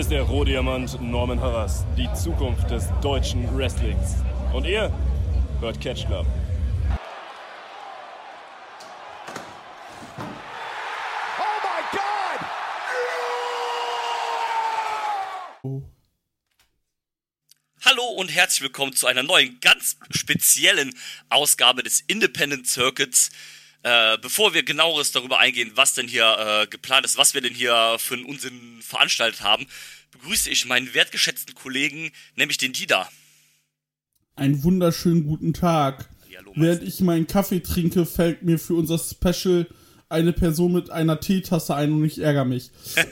ist der Rohdiamant Norman Harras, die Zukunft des deutschen Wrestlings. Und ihr hört Catch Club. Hallo und herzlich willkommen zu einer neuen, ganz speziellen Ausgabe des Independent Circuits. Bevor wir genaueres darüber eingehen, was denn hier geplant ist, was wir denn hier für einen Unsinn veranstaltet haben, begrüße ich meinen wertgeschätzten Kollegen, nämlich den Dida. Einen wunderschönen guten Tag. Hallo, Während ich meinen Kaffee trinke, fällt mir für unser Special eine Person mit einer Teetasse ein und ich ärgere mich.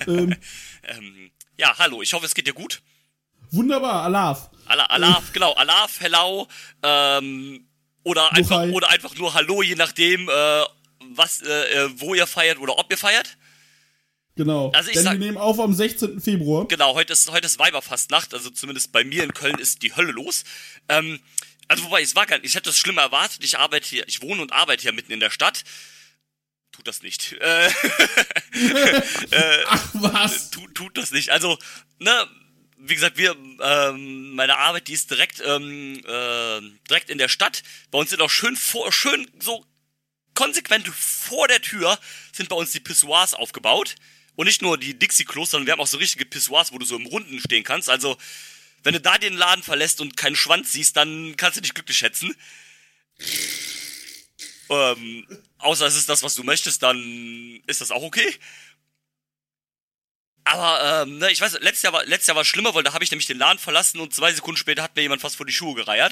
Ja, hallo, ich hoffe, es geht dir gut. Wunderbar, Alaf. Alaf, genau, Alaf, hello, oder einfach nur Hallo, je nachdem, wo ihr feiert oder ob ihr feiert. Genau, also wir nehmen auf am 16. Februar. Genau, heute ist Weiberfastnacht, also zumindest bei mir in Köln ist die Hölle los. Also wobei, ich hätte das schlimmer erwartet, ich wohne und arbeite hier mitten in der Stadt. Tut das nicht. Ach was? Tut das nicht, also, ne, wie gesagt, meine Arbeit, die ist direkt in der Stadt. Bei uns sind auch schön so konsequent vor der Tür sind bei uns die Pissoirs aufgebaut. Und nicht nur die Dixie-Klos, sondern wir haben auch so richtige Pissoirs, wo du so im Runden stehen kannst. Also, wenn du da den Laden verlässt und keinen Schwanz siehst, dann kannst du dich glücklich schätzen. Außer es ist das, was du möchtest, dann ist das auch okay. Aber, ne, ich weiß, letztes Jahr war es schlimmer, weil da habe ich nämlich den Laden verlassen und 2 Sekunden später hat mir jemand fast vor die Schuhe gereiert.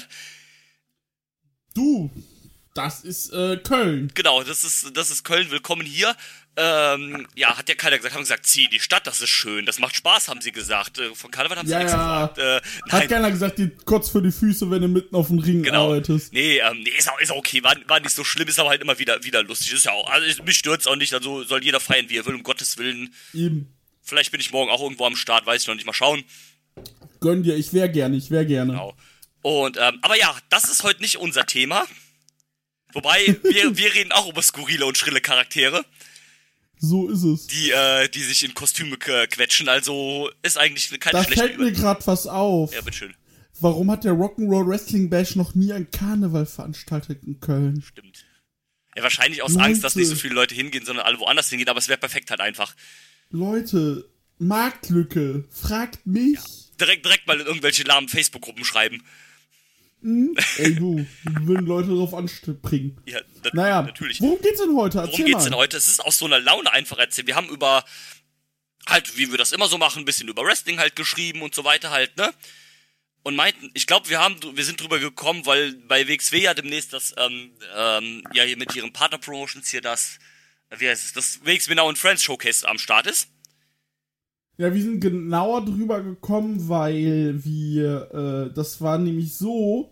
Du, das ist Köln. Genau, das ist Köln, willkommen hier. Ja, hat ja keiner gesagt, haben gesagt, zieh in die Stadt, das ist schön, das macht Spaß, haben sie gesagt. Von Karneval haben sie nichts gesagt. Hat keiner gesagt, die kotzt für die Füße, wenn du mitten auf dem Ring arbeitest. Nee, ist auch okay, war nicht so schlimm, ist aber halt immer wieder lustig. Ist ja auch, also mich stört's auch nicht, also soll jeder feiern, wie er will, um Gottes Willen. Eben. Vielleicht bin ich morgen auch irgendwo am Start, weiß ich noch nicht, mal schauen. Gönn dir, ich wär gerne. Genau. Und, aber ja, das ist heute nicht unser Thema. Wobei, wir reden auch über skurrile und schrille Charaktere. So ist es. Die sich in Kostüme quetschen, also ist eigentlich keine schlechte Da fällt mir gerade was auf. Ja, bitteschön. Warum hat der Rock'n'Roll Wrestling Bash noch nie ein Karneval veranstaltet in Köln? Stimmt. Ja, wahrscheinlich aus Angst, dass nicht so viele Leute hingehen, sondern alle woanders hingehen, aber es wäre perfekt halt einfach. Leute, Marktlücke, fragt mich. Ja. Direkt mal in irgendwelche lahmen Facebook-Gruppen schreiben. Ey du, würden Leute darauf anspringen. Ja, natürlich. Worum geht's denn heute? Worum geht's denn heute? Es ist aus so einer Laune einfach erzählt. Wir haben über, halt, wie wir das immer so machen, ein bisschen über Wrestling halt geschrieben und so weiter halt, ne? Und meinten, ich glaube, wir sind drüber gekommen, weil bei WXW ja demnächst das, ja, hier mit ihren Partner-Promotions hier das WXW Now and Friends Showcase am Start ist. Ja, wir sind genauer drüber gekommen, weil das war nämlich so,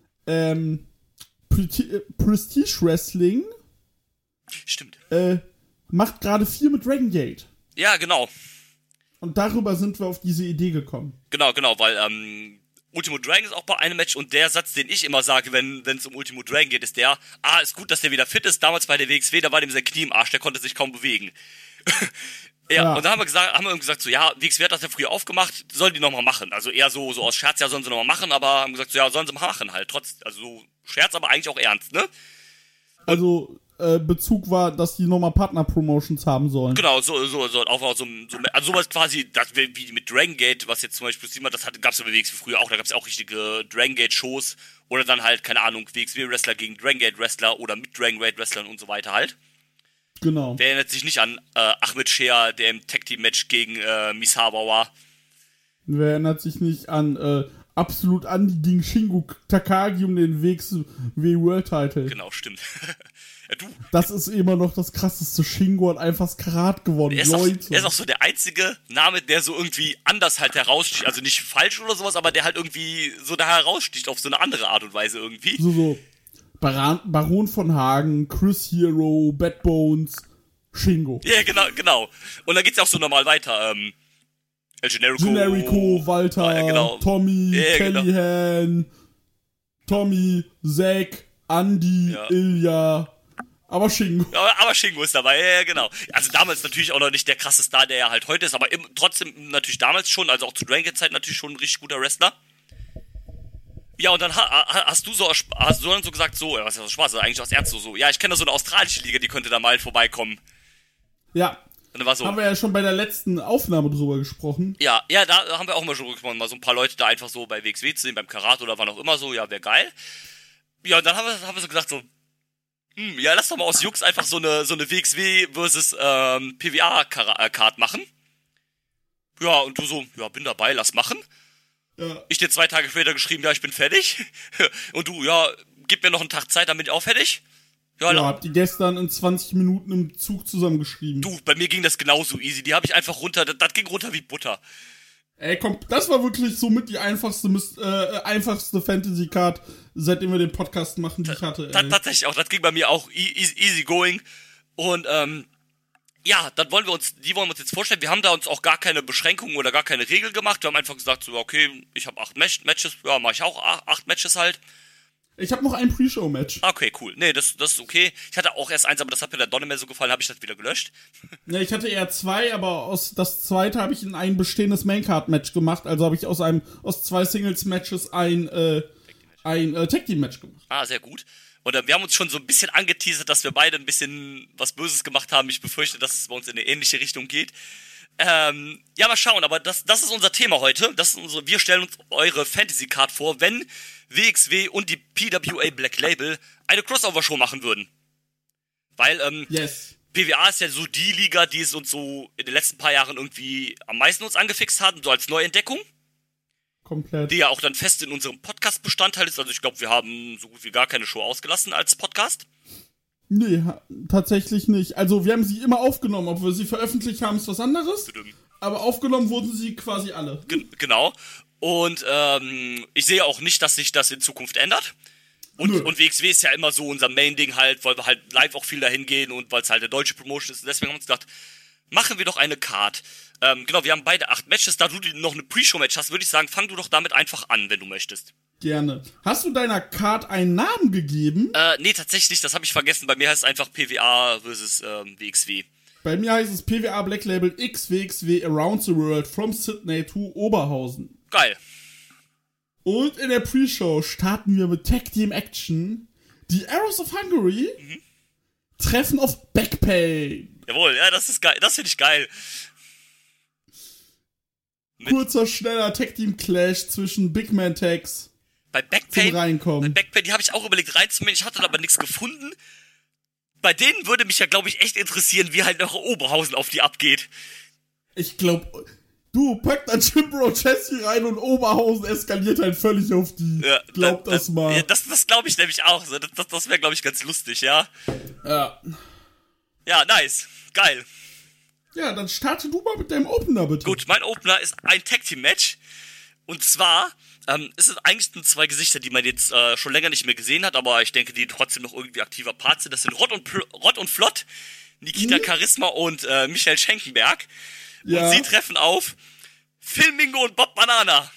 Prestige Wrestling Stimmt. Macht gerade viel mit Dragon Gate. Ja, genau. Und darüber sind wir auf diese Idee gekommen. Genau, weil, Ultimo Dragon ist auch bei einem Match und der Satz, den ich immer sage, wenn es um Ultimo Dragon geht, ist der, ist gut, dass der wieder fit ist. Damals bei der WXW, da war dem sein Knie im Arsch, der konnte sich kaum bewegen. Ja, und dann haben wir gesagt, so, ja, WXW hat das ja früher aufgemacht, sollen die nochmal machen. Also eher so aus Scherz, ja, sollen sie nochmal machen, aber haben gesagt, so, ja, sollen sie machen halt. Also so Scherz, aber eigentlich auch ernst, ne? Also, Bezug war, dass die nochmal Partner-Promotions haben sollen. Genau, so also sowas quasi, wie mit Dragon Gate, was jetzt zum Beispiel gab's ja bei WXW früher auch, da gab's ja auch richtige Dragon Gate-Shows, oder dann halt, keine Ahnung, WXW-Wrestler gegen Dragon Gate-Wrestler oder mit Dragon Gate-Wrestlern und so weiter halt. Genau. Wer erinnert sich nicht an Ahmed Shea, der im Tag-Team-Match gegen Misawa war? Wer erinnert sich nicht an Absolut Andy gegen Shingo Takagi um den WXW World Title? Genau, stimmt. Ja, du. Das ist immer noch das krasseste. Shingo hat einfach das Karat gewonnen, Leute. Er ist auch so der einzige Name, der so irgendwie anders halt heraussticht. Also nicht falsch oder sowas, aber der halt irgendwie so da heraussticht auf so eine andere Art und Weise irgendwie. So. Baron von Hagen, Chris Hero, Bad Bones, Shingo. Ja, genau. Und dann geht's ja auch so normal weiter. El Generico, Walter, genau. Tommy, ja, Callahan, Tommy, Zack, Andy, Ilya, Aber Shingo. Aber Shingo ist dabei, ja, genau. Also damals natürlich auch noch nicht der krasse Star, der er halt heute ist, aber trotzdem natürlich damals schon, also auch zu Dragon Gate Zeit natürlich schon ein richtig guter Wrestler. Ja, und dann hast du dann so gesagt, so, was ist das Spaß, also eigentlich was Ernst so, ja, ich kenne da so eine australische Liga, die könnte da mal vorbeikommen. Ja. Und dann war so, haben wir ja schon bei der letzten Aufnahme drüber gesprochen. Ja, da haben wir auch mal schon gesprochen, mal so ein paar Leute da einfach so bei WXW zu sehen, beim Karate oder wann auch immer so, ja, wäre geil. Ja, und dann haben wir so gesagt so, ja, lass doch mal aus Jux einfach so eine WXW versus PWA-Card machen. Ja, und du so, ja, bin dabei, lass machen. Ja. Ich dir 2 Tage später geschrieben, ja, ich bin fertig. Und du, ja, gib mir noch einen Tag Zeit, damit ich auch fertig. Ja, habt ihr gestern in 20 Minuten im Zug zusammengeschrieben. Du, bei mir ging das genauso easy. Die habe ich einfach runter, das ging runter wie Butter. Ey, komm, das war wirklich somit die einfachste Fantasy-Card, seitdem wir den Podcast machen, die ich hatte. Tatsächlich auch, das ging bei mir auch easy going. Und, ja, die wollen wir uns jetzt vorstellen. Wir haben da uns auch gar keine Beschränkungen oder gar keine Regel gemacht. Wir haben einfach gesagt, so, okay, ich habe 8 Matches, ja, mache ich auch 8 Matches halt. Ich habe noch ein Pre-Show-Match. Okay, cool. Nee, das ist okay. Ich hatte auch erst eins, aber das hat mir der Donner mehr so gefallen, habe ich das wieder gelöscht. Ja, ich hatte eher 2, aber das zweite habe ich in ein bestehendes Maincard-Match gemacht. Also habe ich aus 2 Singles-Matches ein Tag-Team-Match gemacht. Ah, sehr gut. Und wir haben uns schon so ein bisschen angeteasert, dass wir beide ein bisschen was Böses gemacht haben. Ich befürchte, dass es bei uns in eine ähnliche Richtung geht. Ja, mal schauen, aber das ist unser Thema heute. Wir stellen uns eure Fantasy-Card vor, wenn WXW und die PWA Black Label eine Crossover-Show machen würden. Weil, yes. PWA ist ja so die Liga, die es uns so in den letzten paar Jahren irgendwie am meisten uns angefixt hat, so als Neuentdeckung. Komplett. Die ja auch dann fest in unserem Podcast Bestandteil ist. Also ich glaube, wir haben so gut wie gar keine Show ausgelassen als Podcast. Nee, tatsächlich nicht. Also wir haben sie immer aufgenommen. Ob wir sie veröffentlicht haben, ist was anderes. Aber aufgenommen wurden sie quasi alle. Genau. Und ich sehe auch nicht, dass sich das in Zukunft ändert. Und WXW ist ja immer so unser Main-Ding halt, weil wir halt live auch viel dahin gehen und weil es halt eine deutsche Promotion ist. Deswegen haben wir uns gedacht, machen wir doch eine Card. Genau, wir haben beide 8 Matches. Da du noch eine Pre-Show-Match hast, würde ich sagen, fang du doch damit einfach an, wenn du möchtest. Gerne. Hast du deiner Card einen Namen gegeben? Nee, tatsächlich nicht. Das habe ich vergessen. Bei mir heißt es einfach PWA versus WXW. Bei mir heißt es PWA Black Label X WXW Around the World from Sydney to Oberhausen. Geil. Und in der Pre-Show starten wir mit Tag Team Action. Die Arrows of Hungary treffen auf Backpain. Jawohl, ja, das ist geil. Das finde ich geil. Kurzer, schneller Tag Team Clash zwischen Big Man Tags. Bei Backpain, reinkommen. Bei Backpain, die habe ich auch überlegt reinzunehmen. Ich hatte aber nichts gefunden. Bei denen würde mich ja, glaube ich, echt interessieren, wie halt noch Oberhausen auf die abgeht. Ich glaube, du pack dann Chimbro Chessie rein und Oberhausen eskaliert halt völlig auf die. Ja, glaub das mal. Ja, das glaube ich nämlich auch. Das wäre, glaube ich, ganz lustig, ja. Ja. Ja, nice. Geil. Ja, dann starte du mal mit deinem Opener, bitte. Gut, mein Opener ist ein Tag-Team-Match. Und zwar es sind eigentlich 2 Gesichter, die man jetzt schon länger nicht mehr gesehen hat, aber ich denke, die trotzdem noch irgendwie aktiver Part sind. Das sind Rott und Flott, Nikita Charisma und Michael Schenkenberg. Ja. Und sie treffen auf Phil Mingo und Bob Banana.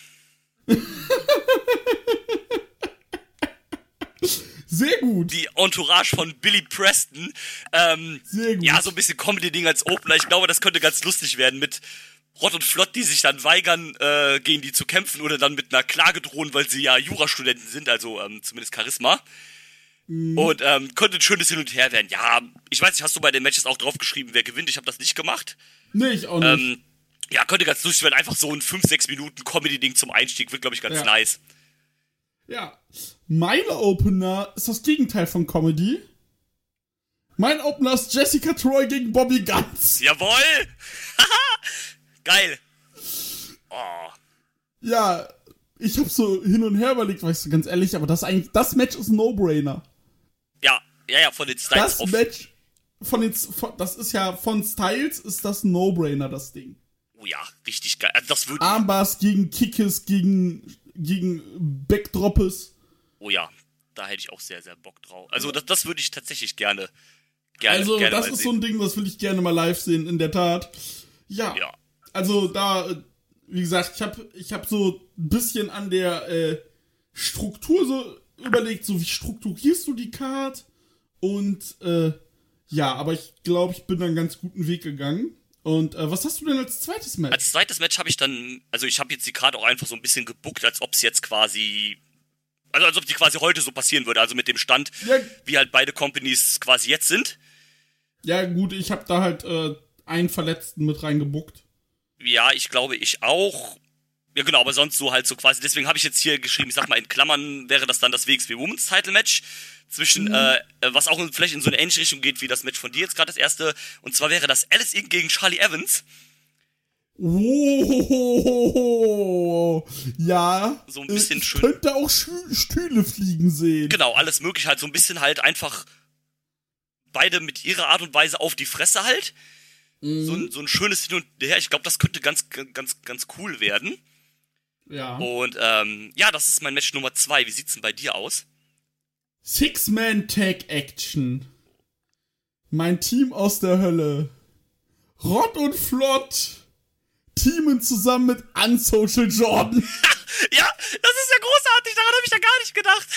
Sehr gut. Die Entourage von Billy Preston. Sehr gut. Ja, so ein bisschen Comedy-Ding als Opener. Ich glaube, das könnte ganz lustig werden mit Rott und Flott, die sich dann weigern, gegen die zu kämpfen oder dann mit einer Klage drohen, weil sie ja Jurastudenten sind, also zumindest Charisma. Und könnte ein schönes Hin und Her werden. Ja, ich weiß nicht, hast du bei den Matches auch draufgeschrieben, wer gewinnt? Ich habe das nicht gemacht. Nee, ich auch nicht. Ja, könnte ganz lustig werden. Einfach so ein 5-6 Minuten Comedy-Ding zum Einstieg. Wird, glaube ich, ganz nice. Ja. Mein Opener ist das Gegenteil von Comedy. Mein Opener ist Jessica Troy gegen Bobby Guns. Jawohl! Geil. Oh. Ja, ich hab so hin und her überlegt, weißt du, ganz ehrlich, aber das Match ist ein No-Brainer. Ja, von den Styles. Das Match, das ist ja von Styles, ist das ein No-Brainer, das Ding. Oh ja, richtig geil. Also das würde Armbars gegen Kickes, gegen Backdroppes. Oh ja, da hätte ich auch sehr, sehr Bock drauf. Also das würde ich tatsächlich gerne also gerne das ist so ein Ding, das will ich gerne mal live sehen, in der Tat. Ja. Also da, wie gesagt, ich hab so ein bisschen an der Struktur so überlegt, so wie strukturierst du die Card Und, ja, aber ich glaube, ich bin da einen ganz guten Weg gegangen. Und was hast du denn als zweites Match? Als zweites Match habe ich dann, also ich habe jetzt die Karte auch einfach so ein bisschen gebuckt, als ob es jetzt quasi, also als ob die quasi heute so passieren würde, also mit dem Stand, Ja. wie halt beide Companies quasi jetzt sind. Ja, gut, ich habe da halt einen Verletzten mit reingebuckt. Ja, ich glaube, ich auch. Ja, genau, aber sonst so halt so quasi. Deswegen habe ich jetzt hier geschrieben, ich sag mal, in Klammern wäre das dann das WXW Women's Title Match zwischen, was auch vielleicht in so eine ähnliche Richtung geht, wie das Match von dir jetzt gerade das erste. Und zwar wäre das Alice Inc. gegen Charlie Evans. Oh, ja. So ein bisschen ich schön. könnte auch Stühle fliegen sehen. Genau, alles möglich halt. So ein bisschen halt einfach beide mit ihrer Art und Weise auf die Fresse halt. So ein schönes Hin und Her. Ich glaube, das könnte ganz cool werden. Ja. Und ja, das ist mein Match Nummer 2. Wie sieht's denn bei dir aus? Six-Man-Tag-Action. Mein Team aus der Hölle. Rott und Flott. Teamen zusammen mit Unsocial Jordan. Ja, das ist ja großartig. Daran habe ich ja gar nicht gedacht.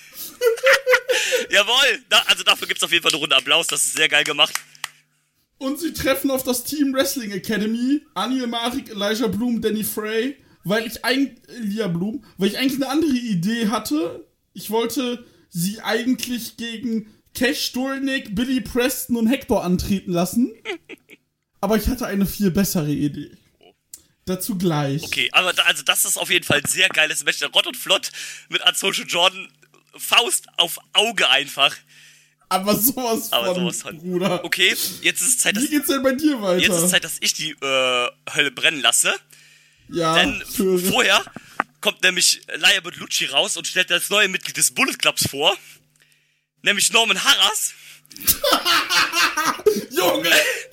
Jawohl. Also dafür gibt's auf jeden Fall eine Runde Applaus. Das ist sehr geil gemacht. Und sie treffen auf das Team Wrestling Academy. Anil Marik, Elijah Bloom, Danny Frey. Weil ich eigentlich eine andere Idee hatte. Ich wollte sie eigentlich gegen Cash Stolnik, Billy Preston und Hector antreten lassen. Aber ich hatte eine viel bessere Idee. Dazu gleich. Okay, aber also das ist auf jeden Fall ein sehr geiles Match. Rott und Flott mit Unsocial Jordan. Faust auf Auge einfach. Aber sowas von, Bruder. Okay, jetzt ist es Zeit, Wie geht's denn bei dir weiter? Jetzt ist es Zeit, dass ich die Hölle brennen lasse. Ja, denn vorher kommt nämlich Laya Bertolucci raus und stellt das neue Mitglied des Bullet Clubs vor. Nämlich Norman Harras. Junge!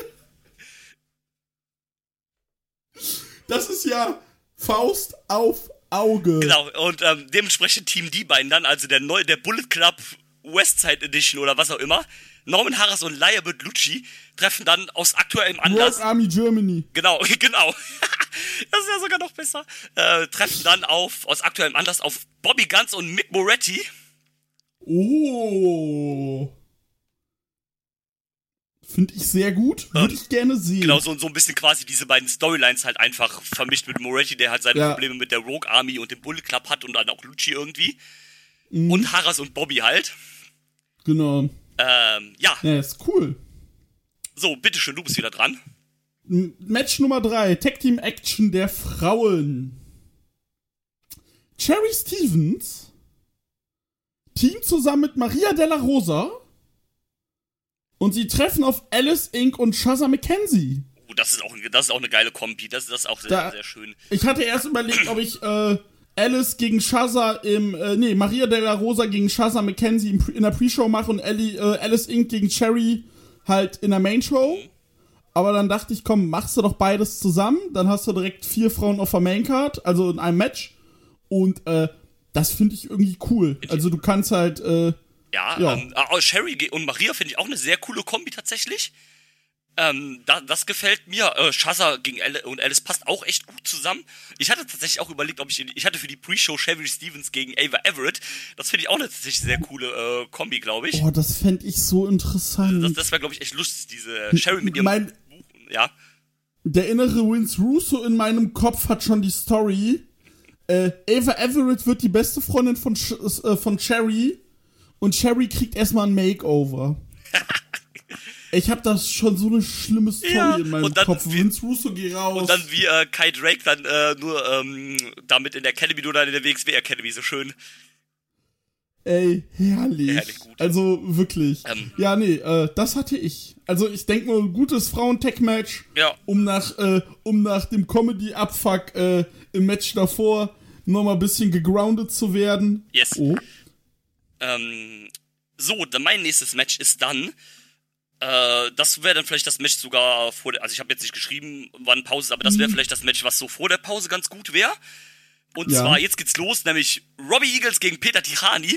Das ist ja Faust auf Auge. Genau, und dementsprechend teamen die beiden dann, also der Bullet Club Westside Edition oder was auch immer. Norman Harras und Laya Bertolucci treffen dann aus aktuellem Anlass. Rock Army Germany. Genau. Das ist ja sogar noch besser. Treffen dann aus aktuellem Anlass auf Bobby Guns und Mick Moretti. Oh. Finde ich sehr gut. Würde ich gerne sehen. Genau, so ein bisschen quasi diese beiden Storylines halt einfach vermischt mit Moretti, der halt seine Probleme mit der Rogue Army und dem Bullet Club hat und dann auch Lucci irgendwie. Und Harras und Bobby halt. Genau. Ja. Ja, ist cool. So, bitteschön, du bist wieder dran. Match Nummer 3. Tag Team Action der Frauen. Cherry Stevens. Team zusammen mit Maria Della Rosa. Und sie treffen auf Alice Inc. und Shazza McKenzie. Oh, das ist auch eine geile Kombi. Das ist auch sehr schön. Ich hatte erst überlegt, ob ich Alice gegen Shazza Maria Della Rosa gegen Shazza McKenzie in der Pre-Show mache und Alice Inc. gegen Cherry halt in der Main-Show. Aber dann dachte ich, komm, machst du doch beides zusammen. Dann hast du direkt 4 Frauen auf der Main-Card, also in einem Match. Und das finde ich irgendwie cool. Also du kannst halt Cherry und Maria finde ich auch eine sehr coole Kombi tatsächlich. Das gefällt mir. Shazza gegen Alice passt auch echt gut zusammen. Ich hatte tatsächlich auch überlegt, ich hatte für die Pre-Show Cherry Stevens gegen Ava Everett. Das finde ich auch eine tatsächlich sehr coole Kombi, glaube ich. Oh, das fände ich so interessant. Das wäre, glaube ich, echt lustig, diese Cherry mit ihrem Buch. Ja. Der innere Vince Russo in meinem Kopf hat schon die Story. Ava Everett wird die beste Freundin von Cherry und Cherry kriegt erstmal ein Makeover. Ich hab das schon so eine schlimme Story in meinem Kopf. Vince Russo geht raus. Und dann wie Kai Drake dann nur damit in der Academy oder in der WXW Academy, so schön. Ey, herrlich. Herrlich gut. Also wirklich. Das hatte ich. Also ich denke nur, ein gutes Frauen-Tech-Match, um nach dem Comedy-Abfuck im Match davor nochmal ein bisschen gegroundet zu werden. Yes. Oh. Dann mein nächstes Match ist dann das wäre dann vielleicht das Match sogar also ich habe jetzt nicht geschrieben, wann Pause ist, aber das wäre vielleicht das Match, was so vor der Pause ganz gut wäre. Und zwar, jetzt geht's los, nämlich Robbie Eagles gegen Peter Tichani.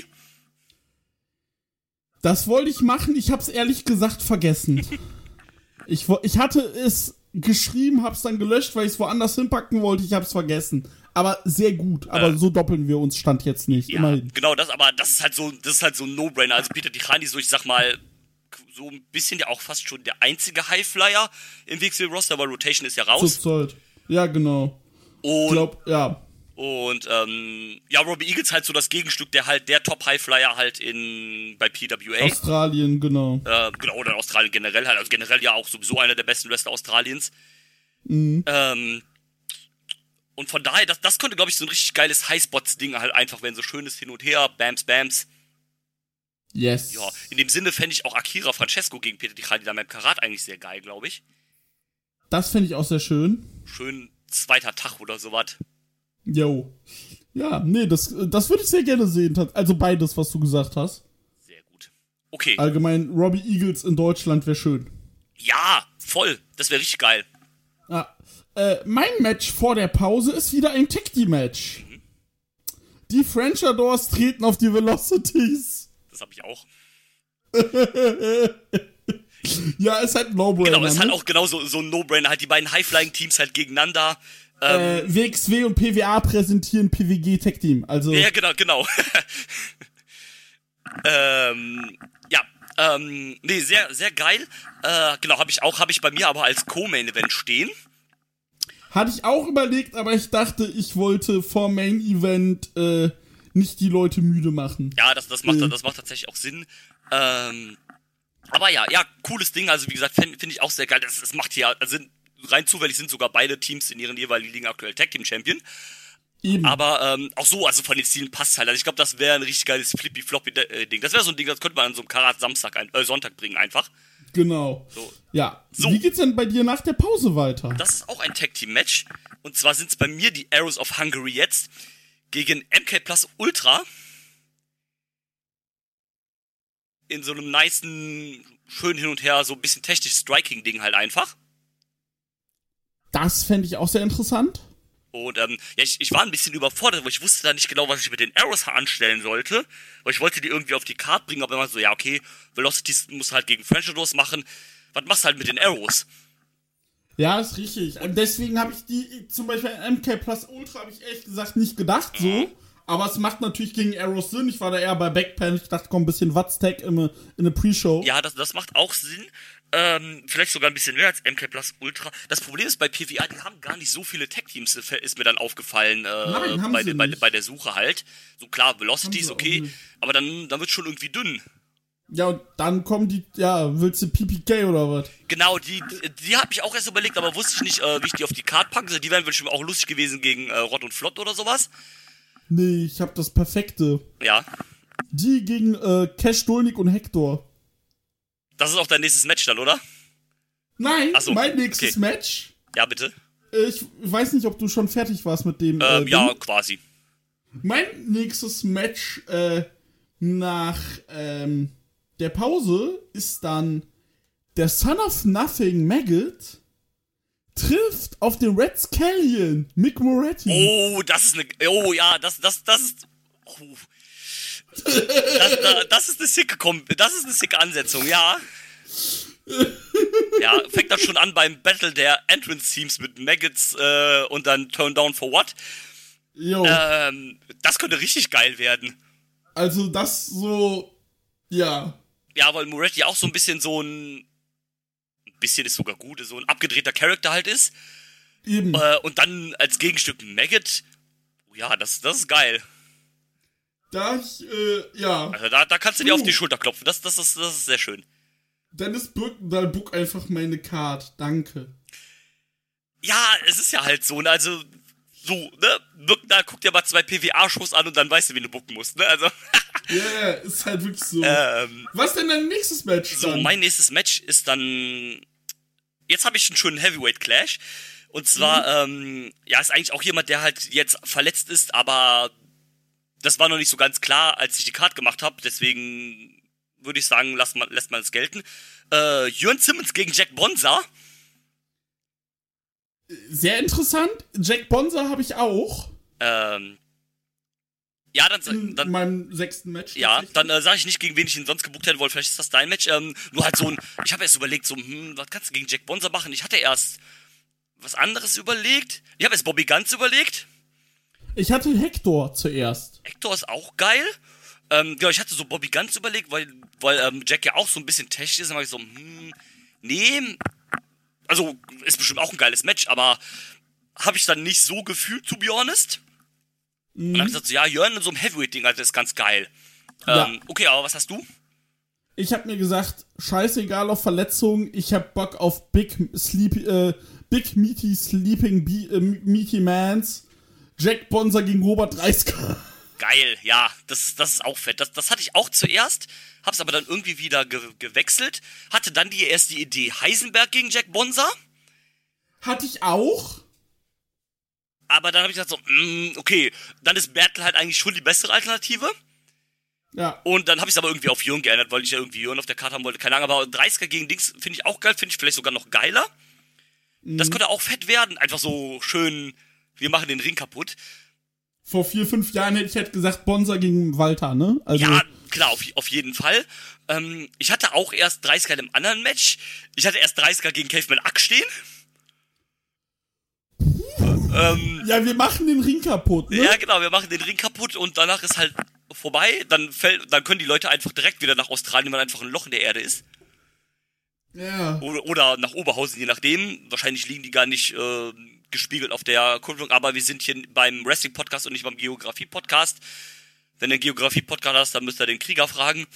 Das wollte ich machen, ich hab's ehrlich gesagt vergessen. Ich hatte es geschrieben, hab's dann gelöscht, weil ich es woanders hinpacken wollte. Ich hab's vergessen. Aber sehr gut. Aber so doppeln wir uns Stand jetzt nicht. Ja, immerhin. genau, das ist halt so ein No-Brainer. Also Peter Tichani, so ich sag mal, so ein bisschen ja auch fast schon der einzige Highflyer im WXW-Roster, weil Rotation ist ja raus. Zurzeit. Ja, genau. Und, ich glaub, ja. Und, ja, Robbie Eagles halt so das Gegenstück, der Top-Highflyer halt bei PWA. Australien, genau. Genau, oder in Australien generell halt. Also generell ja auch sowieso einer der besten Wrestler Australiens. Mhm. Und von daher, das könnte, glaube ich, so ein richtig geiles Highspots-Ding halt einfach werden. So schönes Hin und Her, Bams. Yes. Ja, in dem Sinne fände ich auch Akira Francesco gegen Peter Tichani da beim Karat eigentlich sehr geil, glaube ich. Das fände ich auch sehr schön. Schön zweiter Tag oder sowas. Jo. Ja, nee, das würde ich sehr gerne sehen. Also beides, was du gesagt hast. Sehr gut. Okay. Allgemein, Robbie Eagles in Deutschland wäre schön. Ja, voll. Das wäre richtig geil. Ja. Mein Match vor der Pause ist wieder ein Tag-Team-Match. Die French Adors treten auf die Velocities. Das habe ich auch. Ja, ist halt ein No-Brainer. Genau, ist halt auch genau so ein No-Brainer. Halt die beiden High-Flying-Teams halt gegeneinander. WXW und PWA präsentieren PWG Tag Team. Also ja, genau. Nee, sehr, sehr geil. Genau, habe ich bei mir aber als Co-Main-Event stehen. Hatte ich auch überlegt, aber ich dachte, ich wollte vor Main Event nicht die Leute müde machen. Ja, das macht tatsächlich auch Sinn. Aber ja, cooles Ding. Also wie gesagt, finde ich auch sehr geil. Das macht hier, also rein zufällig sind sogar beide Teams in ihren jeweiligen Ligen aktuell Tag Team Champion. Eben. Aber auch so, also von den Zielen passt halt. Also ich glaube, das wäre ein richtig geiles Flippy-Floppy-Ding. Das wäre so ein Ding, das könnte man an so einem Karat Sonntag bringen einfach. Genau. So. Ja. So. Wie geht's denn bei dir nach der Pause weiter? Das ist auch ein Tag-Team-Match. Und zwar sind es bei mir die Arrows of Hungary jetzt gegen MK Plus Ultra. In so einem nicen, schön hin und her, so ein bisschen technisch Striking-Ding halt einfach. Das fände ich auch sehr interessant. Und ich war ein bisschen überfordert, weil ich wusste da nicht genau, was ich mit den Arrows anstellen sollte. Weil ich wollte die irgendwie auf die Karte bringen, aber immer so, ja okay, Velocities musst du halt gegen French Adors machen. Was machst du halt mit den Arrows? Ja, ist richtig. Deswegen habe ich die, zum Beispiel MK Plus Ultra, habe ich ehrlich gesagt nicht gedacht so. Aber es macht natürlich gegen Arrows Sinn. Ich war da eher bei Backpan. Ich dachte, komm, ein bisschen Wattstack in eine Pre-Show. Ja, das macht auch Sinn. Vielleicht sogar ein bisschen mehr als MK Plus Ultra. Das Problem ist bei PWA, die haben gar nicht so viele Tech-Teams, ist mir dann aufgefallen, Nein, haben sie nicht. bei der Suche halt. So klar, Velocity ist okay, aber dann wird schon irgendwie dünn. Ja, und dann kommen die, ja, willst du PPK oder was? Genau, die habe ich auch erst überlegt, aber wusste ich nicht, wie ich die auf die Karte packe. Also die wären bestimmt auch lustig gewesen gegen Rott und Flott oder sowas. Nee, ich hab das Perfekte. Ja. Die gegen Cash Dolnik und Hector. Das ist auch dein nächstes Match dann, oder? Nein, Ach so, mein nächstes okay. Match. Ja, bitte. Ich weiß nicht, ob du schon fertig warst mit dem. Ja, quasi. Mein nächstes Match nach der Pause ist dann der Son of Nothing Maggot trifft auf den Red Scallion, Mick Moretti. Oh, das ist eine. Oh ja, das ist. Oh. Das ist eine sicke Ansetzung, ja. Ja, fängt dann schon an beim Battle der Entrance Teams mit Maggots und dann Turn Down for What. Jo. Das könnte richtig geil werden. Also das so, ja. Ja, weil Moretti auch so ein bisschen ist sogar gut, so ein abgedrehter Charakter halt ist. Eben. Und dann als Gegenstück Maggot. Ja, das ist geil. Ja. Also da kannst du dir auf die Schulter klopfen. Das ist sehr schön. Dennis Birkendahl, book einfach meine Card. Danke. Ja, es ist ja halt so, ne? Also, so, ne? Birkendahl guckt dir mal 2 PWA-Shows an und dann weißt du, wie du booken musst, ne? Also. Ja, yeah, ist halt wirklich so. Was ist denn dein nächstes Match dann? So, mein nächstes Match ist dann. Jetzt habe ich einen schönen Heavyweight-Clash. Und zwar, ja, ist eigentlich auch jemand, der halt jetzt verletzt ist, aber das war noch nicht so ganz klar, als ich die Card gemacht habe. Deswegen würde ich sagen, lässt man es gelten. Jörn Simmons gegen Jack Bonza. Sehr interessant. Jack Bonza habe ich auch. Ja, dann in meinem 6. Match. Ja, dann sage ich nicht, gegen wen ich ihn sonst gebucht hätte wollen. Vielleicht ist das dein Match. Nur halt so ein, ich habe erst überlegt, so, was kannst du gegen Jack Bonza machen? Ich hatte erst was anderes überlegt. Ich habe jetzt Bobby Guns überlegt. Ich hatte Hector zuerst. Hector ist auch geil. Genau, ich hatte so Bobby Guns überlegt, weil Jack ja auch so ein bisschen technisch ist. Dann war ich so, nee. Also, ist bestimmt auch ein geiles Match, aber habe ich dann nicht so gefühlt, to be honest. Und dann habe ich gesagt, so, ja, Jörn in so einem Heavyweight-Ding, also das ist ganz geil. Ja. Okay, aber was hast du? Ich habe mir gesagt, scheißegal auf Verletzungen, ich hab Bock auf Big Meaty Sleeping Meaty Mans. Jack Bonser gegen Robert Dreisker. Geil, ja, das ist auch fett. Das hatte ich auch zuerst, hab's aber dann irgendwie wieder gewechselt. Hatte dann erst die Idee Heisenberg gegen Jack Bonser. Hatte ich auch. Aber dann habe ich gesagt so, okay, dann ist Battle halt eigentlich schon die bessere Alternative. Ja. Und dann habe ich es aber irgendwie auf Jörn geändert, weil ich ja irgendwie Jörn auf der Karte haben wollte. Keine Ahnung, aber 30er gegen Dings finde ich auch geil, finde ich vielleicht sogar noch geiler. Das könnte auch fett werden, einfach so schön, wir machen den Ring kaputt. Vor 4-5 Jahren hätte ich halt gesagt, Bonser gegen Walter, ne? Also Ja, klar, auf jeden Fall. Ich hatte auch erst 30er in einem anderen Match. Ich hatte erst 30er gegen Caveman Ack stehen. ja, wir machen den Ring kaputt, ne? Ja, genau, wir machen den Ring kaputt und danach ist halt vorbei. Dann können die Leute einfach direkt wieder nach Australien, weil einfach ein Loch in der Erde ist. Ja. Oder nach Oberhausen, je nachdem. Wahrscheinlich liegen die gar nicht gespiegelt auf der Kurve, aber wir sind hier beim Wrestling-Podcast und nicht beim Geografie-Podcast. Wenn ihr einen Geografie-Podcast hast, dann müsst ihr den Krieger fragen.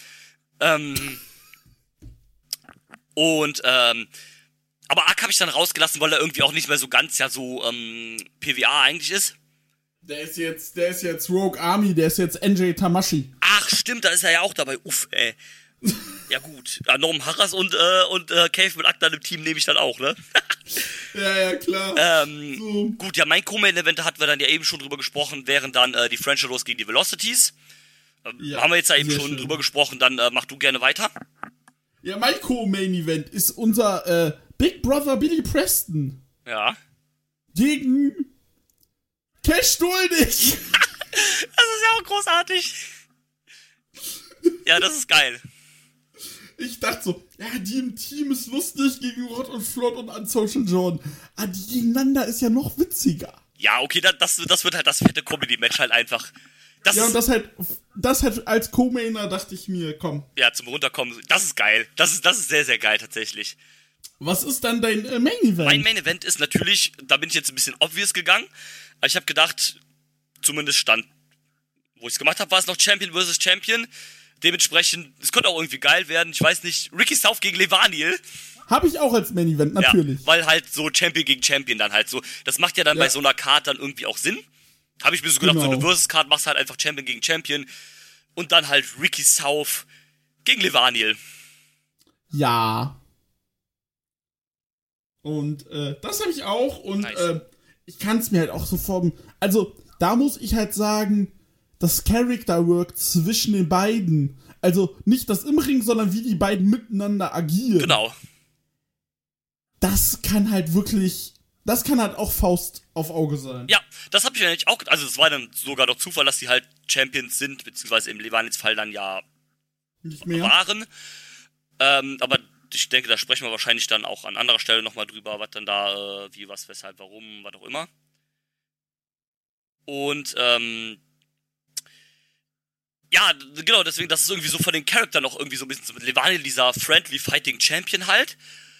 Aber Ark habe ich dann rausgelassen, weil er irgendwie auch nicht mehr so ganz so PWA eigentlich ist. Der ist jetzt Rogue Army, der ist jetzt NJ Tamashi. Ach, stimmt, da ist er ja auch dabei. Uff, ey. Ja gut, Norm Harras und Cave mit Akta im Team nehme ich dann auch, ne? Ja, klar. So. Gut, ja, mein Co-Main-Event hatten wir dann ja eben schon drüber gesprochen, wären dann die French Rose gegen die Velocities. Ja, haben wir jetzt ja eben schon schön. drüber gesprochen, dann mach du gerne weiter. Ja, mein Co-Main-Event ist unser Big Brother Billy Preston. Ja. Gegen Cash Duldig. Das ist ja auch großartig. Ja, das ist geil. Ich dachte so, ja, die im Team ist lustig gegen Rod und Flott und Unsocial John. Ah, die gegeneinander ist ja noch witziger. Ja, okay, das wird halt das fette Comedy-Match halt einfach. Und das halt als Co-Mainer dachte ich mir, komm. Ja, zum Runterkommen, das ist geil. Das ist sehr, sehr geil tatsächlich. Was ist dann dein Main-Event? Mein Main-Event ist natürlich, da bin ich jetzt ein bisschen obvious gegangen, aber ich habe gedacht, zumindest stand, wo ich es gemacht habe, war es noch Champion vs. Champion. Dementsprechend, es könnte auch irgendwie geil werden, ich weiß nicht, Ricky South gegen Levaniel. Habe ich auch als Main-Event, natürlich. Ja, weil halt so Champion gegen Champion dann halt so, das macht ja dann bei so einer Card dann irgendwie auch Sinn. Habe ich mir so gedacht, so eine Versus-Card machst halt einfach Champion gegen Champion und dann halt Ricky South gegen Levaniel. Ja. Und das habe ich auch und Nice. ich kann es mir halt auch so vorstellen. Also, da muss ich halt sagen, das Character Work zwischen den beiden, also nicht das im Ring, sondern wie die beiden miteinander agieren. Genau. Das kann halt auch Faust auf Auge sein. Ja, das habe ich ja nicht auch, also es war dann sogar doch Zufall, dass die halt Champions sind, beziehungsweise im Levanils Fall dann ja Nicht mehr. waren. Aber ich denke, da sprechen wir wahrscheinlich dann auch an anderer Stelle nochmal drüber, was dann da, wie, was, weshalb, warum, was auch immer. Und, ja, genau, deswegen, das ist irgendwie so von den Charakteren noch irgendwie so ein bisschen so mit Levaniel, dieser Friendly Fighting Champion halt.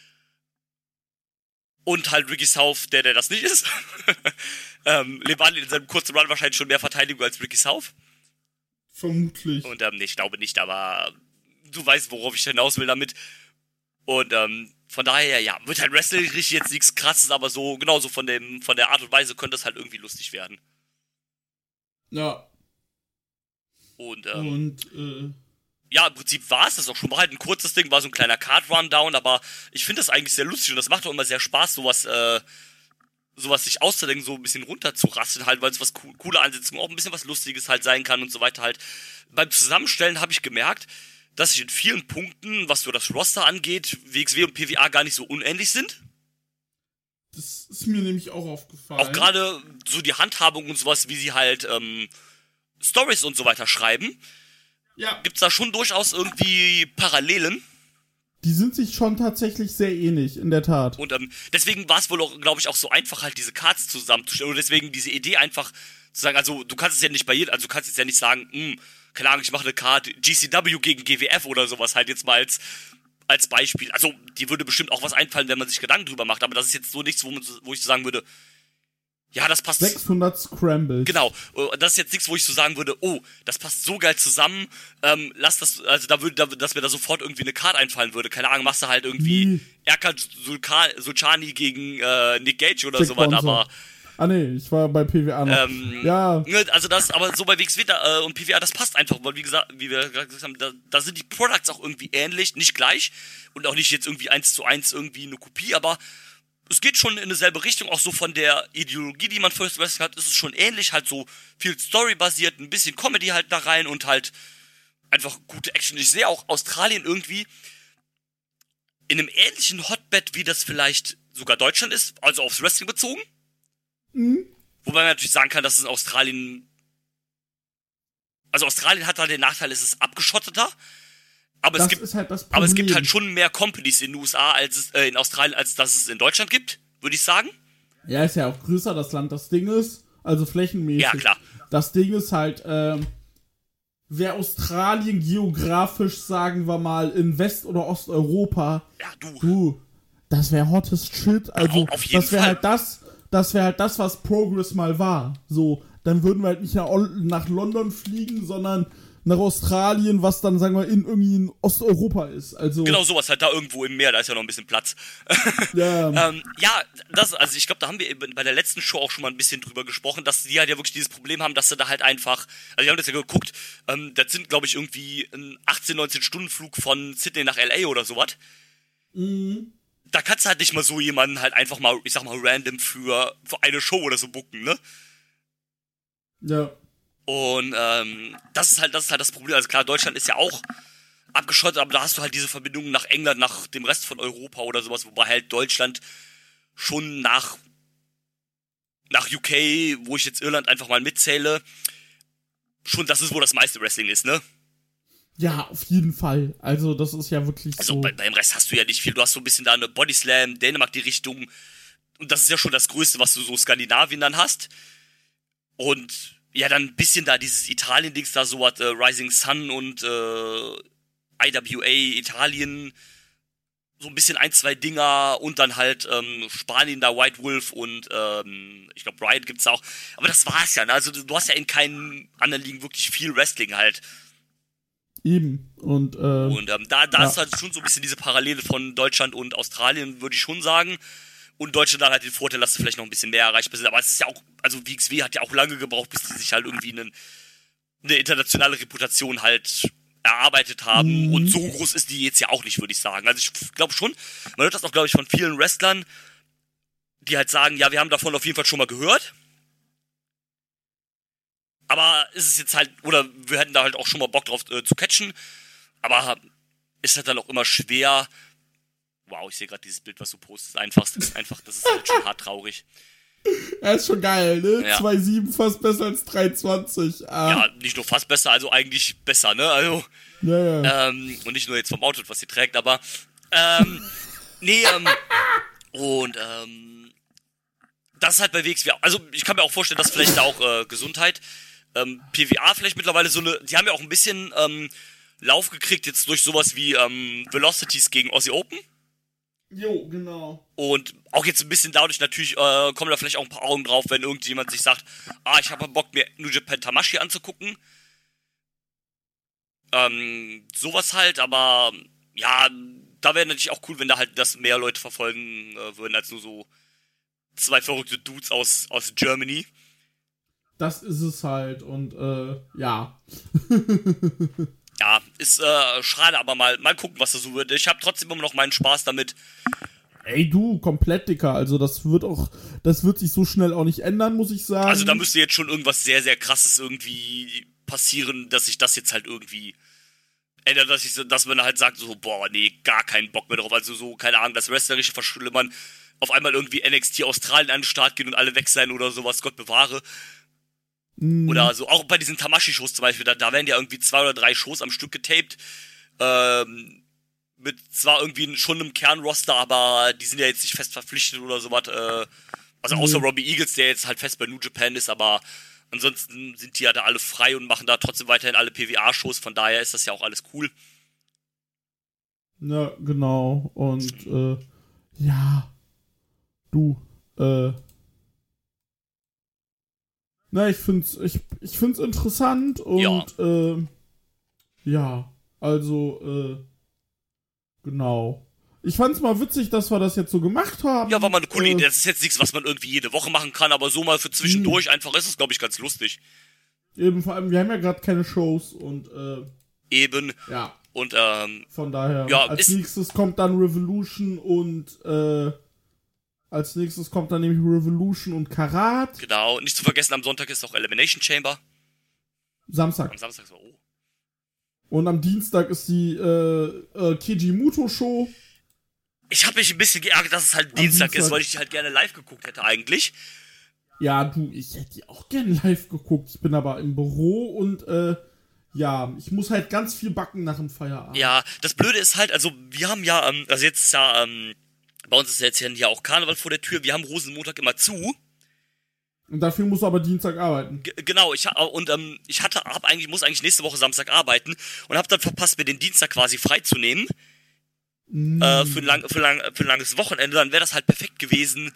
Und halt Ricky South, der das nicht ist. Levaniel in seinem kurzen Run wahrscheinlich schon mehr Verteidigung als Ricky South. Vermutlich. Und nee, ich glaube nicht, aber du weißt, worauf ich hinaus will damit. Und von daher, ja, wird halt Wrestling richtig jetzt nichts Krasses, aber so, genauso von der Art und Weise könnte das halt irgendwie lustig werden. Ja. Und ja, im Prinzip war es das auch schon. War halt ein kurzes Ding, war so ein kleiner Card-Rundown, aber ich finde das eigentlich sehr lustig und das macht auch immer sehr Spaß, sowas sich auszudenken, so ein bisschen runterzurasseln halt, weil es was coole Ansetzungen, auch ein bisschen was Lustiges halt sein kann und so weiter halt. Beim Zusammenstellen habe ich gemerkt, dass ich in vielen Punkten, was so das Roster angeht, WXW und PWA gar nicht so unähnlich sind. Das ist mir nämlich auch aufgefallen. Auch gerade so die Handhabung und sowas, wie sie halt Stories und so weiter schreiben. Ja. Gibt's da schon durchaus irgendwie Parallelen? Die sind sich schon tatsächlich sehr ähnlich, in der Tat. Und deswegen war es wohl auch, glaube ich, auch so einfach, halt diese Cards zusammenzustellen. Und deswegen diese Idee einfach zu sagen, also du kannst es ja nicht bei jedem, also du kannst jetzt ja nicht sagen, keine Ahnung, ich mache eine Card GCW gegen GWF oder sowas halt jetzt mal als Beispiel. Also, die würde bestimmt auch was einfallen, wenn man sich Gedanken drüber macht, aber das ist jetzt so nichts, wo ich so sagen würde, ja, das passt. 600 Scrambles. Genau, das ist jetzt nichts, wo ich so sagen würde, oh, das passt so geil zusammen, lass das, also dass mir da sofort irgendwie eine Card einfallen würde. Keine Ahnung, machst du halt irgendwie Erkan Sulcani gegen Nick Gage oder sowas, aber nee, ich war bei PWA noch. Ja. Also das, aber so bei WXW und PWA, das passt einfach, weil wie gesagt, wie wir gerade gesagt haben, da sind die Products auch irgendwie ähnlich, nicht gleich und auch nicht jetzt irgendwie 1:1 irgendwie eine Kopie, aber es geht schon in dieselbe Richtung, auch so von der Ideologie, die man First Wrestling hat, ist es schon ähnlich, halt so viel Story-basiert, ein bisschen Comedy halt da rein und halt einfach gute Action. Ich sehe auch Australien irgendwie in einem ähnlichen Hotbed, wie das vielleicht sogar Deutschland ist, also aufs Wrestling bezogen. Wobei man natürlich sagen kann, dass es in Australien, also Australien hat da den Nachteil, es ist abgeschotteter, aber es gibt halt schon mehr Companies in den USA in Australien, als dass es in Deutschland gibt, würde ich sagen. Ja, ist ja auch größer das Land. Das Ding ist, also flächenmäßig. Ja, klar. Das Ding ist halt, wäre Australien geografisch, sagen wir mal, in West- oder Osteuropa, Ja, du, das wäre hottest shit. Also, auf jeden das wäre halt das, was Progress mal war. So, dann würden wir halt nicht nach London fliegen, sondern nach Australien, was dann, sagen wir, irgendwie in Osteuropa ist. Also Genau sowas, halt da irgendwo im Meer, da ist ja noch ein bisschen Platz. Ja. Also ich glaube, da haben wir eben bei der letzten Show auch schon mal ein bisschen drüber gesprochen, dass die halt ja wirklich dieses Problem haben, dass sie da halt einfach, also wir haben das ja geguckt, das sind, glaube ich, irgendwie ein 18-19-Stunden-Flug von Sydney nach LA oder sowas. Da kannst du halt nicht mal so jemanden halt einfach mal, ich sag mal, random für eine Show oder so booken, ne? Ja. Und das ist halt das Problem. Also klar, Deutschland ist ja auch abgeschottet, aber da hast du halt diese Verbindungen nach England, nach dem Rest von Europa oder sowas, wobei halt Deutschland schon nach UK, wo ich jetzt Irland einfach mal mitzähle, schon das ist, wo das meiste Wrestling ist, ne? Ja, auf jeden Fall. Also das ist ja wirklich Also so. beim Rest hast du ja nicht viel. Du hast so ein bisschen da eine Bodyslam, Dänemark die Richtung. Und das ist ja schon das Größte, was du so Skandinavien dann hast. Und ja, dann ein bisschen da dieses Italien-Dings da, so hat Rising Sun und IWA Italien, so ein bisschen 1, 2 Dinger und dann halt Spanien da, White Wolf und ich glaube Riot gibt's auch. Aber das war's ja, ne? Also du hast ja in keinen anderen Ligen wirklich viel Wrestling halt. Eben. Und da ist halt schon so ein bisschen diese Parallele von Deutschland und Australien, würde ich schon sagen. Und Deutschland hat halt den Vorteil, dass sie vielleicht noch ein bisschen mehr erreichbar sind. Aber es ist ja auch, also WXW hat ja auch lange gebraucht, bis die sich halt irgendwie eine internationale Reputation halt erarbeitet haben. Und so groß ist die jetzt ja auch nicht, würde ich sagen. Also ich glaube schon, man hört das auch, glaube ich, von vielen Wrestlern, die halt sagen, ja, wir haben davon auf jeden Fall schon mal gehört. Aber ist es jetzt halt, oder wir hätten da halt auch schon mal Bock drauf zu catchen. Aber ist halt dann auch immer schwer. Wow, ich sehe gerade dieses Bild, was du postest. Das ist halt schon hart traurig. Er ist schon geil, ne? Ja. 2,7 fast besser als 3,20. Ja, nicht nur fast besser, also eigentlich besser, ne? Also, Ja. und nicht nur jetzt vom Outfit, was sie trägt, aber, das ist halt bei WXW, also ich kann mir auch vorstellen, dass vielleicht da auch Gesundheit, PWA vielleicht mittlerweile die haben ja auch ein bisschen Lauf gekriegt jetzt durch sowas wie Velocities gegen Aussie Open. Jo, genau. Und auch jetzt ein bisschen dadurch natürlich kommen da vielleicht auch ein paar Augen drauf, wenn irgendjemand sich sagt, ich habe Bock, mir New Japan Tamashii anzugucken. Sowas halt, aber ja, da wäre natürlich auch cool, wenn da halt das mehr Leute verfolgen würden, als nur so 2 verrückte Dudes aus Germany. Das ist es halt und ja. Ja, ist schade, aber mal gucken, was da so wird. Ich habe trotzdem immer noch meinen Spaß damit. Ey, du, komplett, Dicker. Also das wird sich so schnell auch nicht ändern, muss ich sagen. Also da müsste jetzt schon irgendwas sehr, sehr Krasses irgendwie passieren, dass sich das jetzt halt irgendwie ändert, dass man halt sagt, so, boah, nee, gar keinen Bock mehr drauf. Also so, keine Ahnung, das Wrestlerische verschlimmern, auf einmal irgendwie NXT Australien an den Start gehen und alle weg sein oder sowas, Gott bewahre. Oder so, auch bei diesen Tamashii-Shows zum Beispiel, da werden ja irgendwie 2 oder 3 Shows am Stück getaped, mit zwar irgendwie schon einem Kernroster, aber die sind ja jetzt nicht fest verpflichtet oder sowas. Also außer Robbie Eagles, der jetzt halt fest bei New Japan ist, aber ansonsten sind die ja da alle frei und machen da trotzdem weiterhin alle PWA-Shows, von daher ist das ja auch alles cool. Ja, genau. Und ich find's interessant und genau. Ich fand's mal witzig, dass wir das jetzt so gemacht haben. Ja, war mal eine coole Idee. Das ist jetzt nichts, was man irgendwie jede Woche machen kann, aber so mal für zwischendurch einfach ist es, glaube ich, ganz lustig. Eben, vor allem, wir haben ja gerade keine Shows und Eben. Ja. Und von daher, ja, als nächstes kommt dann Revolution und nämlich Revolution und Karat. Genau, nicht zu vergessen, am Sonntag ist auch Elimination Chamber. Samstag. Am Samstag so, Und am Dienstag ist die Keiji Muto Show. Ich habe mich ein bisschen geärgert, dass es halt Dienstag ist, weil ich die halt gerne live geguckt hätte eigentlich. Ja, ich hätte die auch gerne live geguckt. Ich bin aber im Büro und ich muss halt ganz viel backen nach dem Feierabend. Ja, das Blöde ist halt, also wir haben ja, also jetzt ist ja, bei uns ist jetzt ja auch Karneval vor der Tür, wir haben Rosenmontag immer zu. Und dafür musst du aber Dienstag arbeiten. Genau, ich muss eigentlich nächste Woche Samstag arbeiten und habe dann verpasst, mir den Dienstag quasi freizunehmen. Für ein langes Wochenende, dann wäre das halt perfekt gewesen,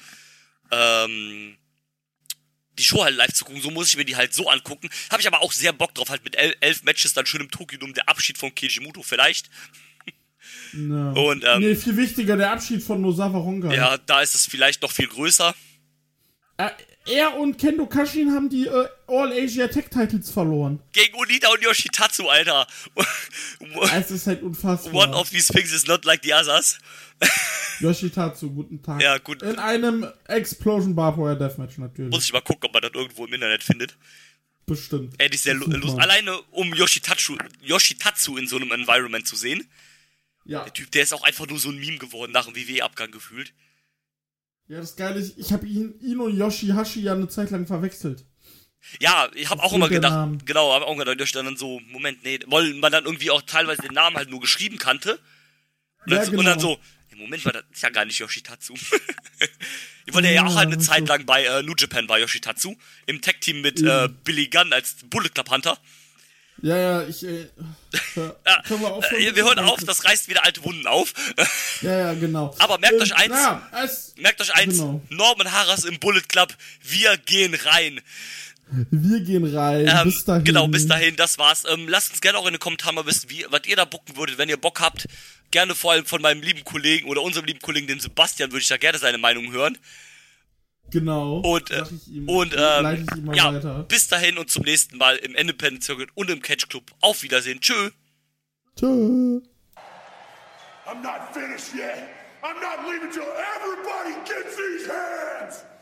die Show halt live zu gucken. So muss ich mir die halt so angucken. Habe ich aber auch sehr Bock drauf, halt mit 11 Matches dann schön im Tokyo Dome, der Abschied von Keiji Muto vielleicht. No. Und, viel wichtiger, der Abschied von Nosawa Honkai. Ja, da ist es vielleicht noch viel größer. Er und Kendo Kashin haben die All-Asia Tech-Titles verloren. Gegen Onita und Yoshitatsu, Alter. Es ist halt unfassbar. One of these things is not like the others. Yoshitatsu, guten Tag. Ja, gut. In einem Explosion Barbwire Deathmatch natürlich. Muss ich mal gucken, ob man das irgendwo im Internet findet. Bestimmt. Hätte ich sehr Lust, alleine um Yoshitatsu in so einem Environment zu sehen. Ja. Der Typ, der ist auch einfach nur so ein Meme geworden nach dem WWE-Abgang gefühlt. Ja, das Geile ist, ich habe ihn und Yoshihashi ja eine Zeit lang verwechselt. Ja, ich habe auch immer gedacht, dann so, Moment, nee, weil man dann irgendwie auch teilweise den Namen halt nur geschrieben kannte. Und dann so, Moment mal, das ist ja gar nicht Yoshitatsu. Weil der ja auch halt eine Zeit lang bei New Japan war, Yoshitatsu. Im Tag-Team mit Billy Gunn als Bullet Club Hunter. Ja, wir hören auf, das reißt wieder alte Wunden auf. Ja, genau. Aber merkt euch eins, genau. Norman Harras im Bullet Club, wir gehen rein. Wir gehen rein, bis dahin. Genau, bis dahin, das war's. Lasst uns gerne auch in den Kommentaren mal wissen, was ihr da bucken würdet, wenn ihr Bock habt. Gerne vor allem von meinem lieben Kollegen oder unserem lieben Kollegen, dem Sebastian, würde ich da gerne seine Meinung hören. Genau. Weiter. Bis dahin und zum nächsten Mal im Independent Circuit und im Catch Club. Auf Wiedersehen. Tschö. Tschö. I'm not finished yet. I'm not leaving till everybody gets these hands.